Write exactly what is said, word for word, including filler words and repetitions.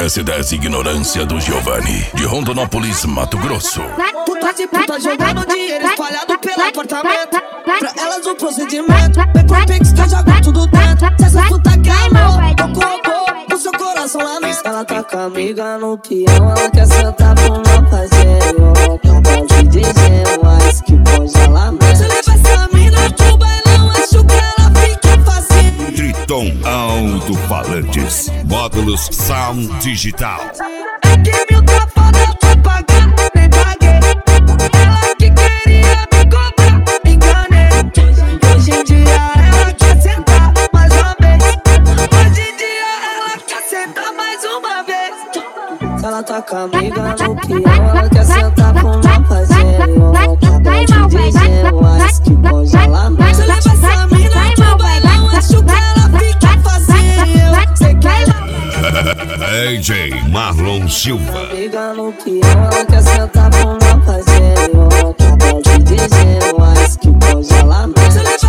S dez Ignorância do Giovanni, de Rondonópolis, Mato Grosso. Puta de puta jogando dinheiro espalhado pelo apartamento. Pra elas o procedimento, vem pro Pix que eu jogo tudo dentro. Se essa puta quer amor, tô com o no seu coração lá no. Ela tá com a amiga no peão, ela quer sentar pro meu parceiro. Acabou de dizer, mas que coisa ela mete. Se leva essa mina pro bailão, acho que ela fica fácil. Triton Alto-Falantes, módulos Sound Digital. É que mil tá foda, eu tô pagando, nem paguei. Ela que queria me cobrar, me enganei. Hoje em dia ela quer sentar mais uma vez. Hoje em dia ela quer sentar mais uma vez. Se ela tá com a amiga no peão, ela quer sentar com meu parceiro. Acabou de dizer, mas que coisa ela mete. Se leva essa mina pro bailão, acho que ela fica fácil. Cê quer D J Marlon Silva. amiga no peão, ela quer sentar com meu parceiro. Acabou de dizer, mas que coisa ela mete.